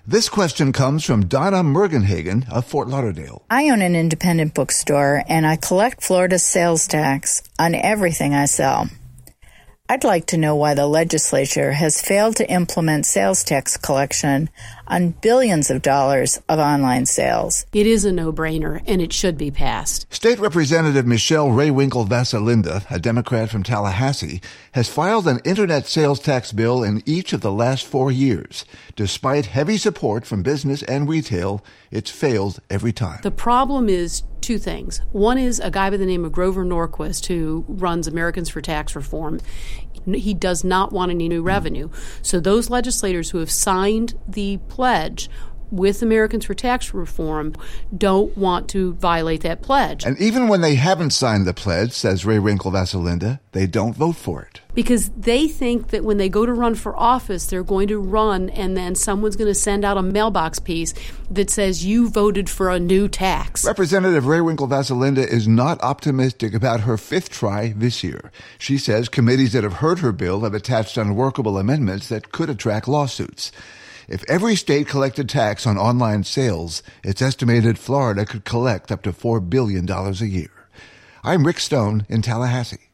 This question comes from Donna Mergenhagen of Fort Lauderdale. I own an independent bookstore, and I collect Florida's sales tax on everything I sell. I'd like to know why the legislature has failed to implement sales tax collection on billions of dollars of online sales. It is a no-brainer, and it should be passed. State Representative Michelle Raywinkle-Vasalinda, a Democrat from Tallahassee, has filed an internet sales tax bill in each of the last 4 years. Despite heavy support from business and retail, it's failed every time. The problem is two things. One is a guy by the name of Grover Norquist, who runs Americans for Tax Reform. He does not want any new revenue. So those legislators who have signed the pledge with Americans for Tax Reform don't want to violate that pledge. And even when they haven't signed the pledge, says Raywinkle-Vasalinda, they don't vote for it. Because they think that when they go to run for office, they're going to run and then someone's going to send out a mailbox piece that says, you voted for a new tax. Representative Raywinkle-Vasalinda is not optimistic about her fifth try this year. She says committees that have heard her bill have attached unworkable amendments that could attract lawsuits. If every state collected tax on online sales, it's estimated Florida could collect up to $4 billion a year. I'm Rick Stone in Tallahassee.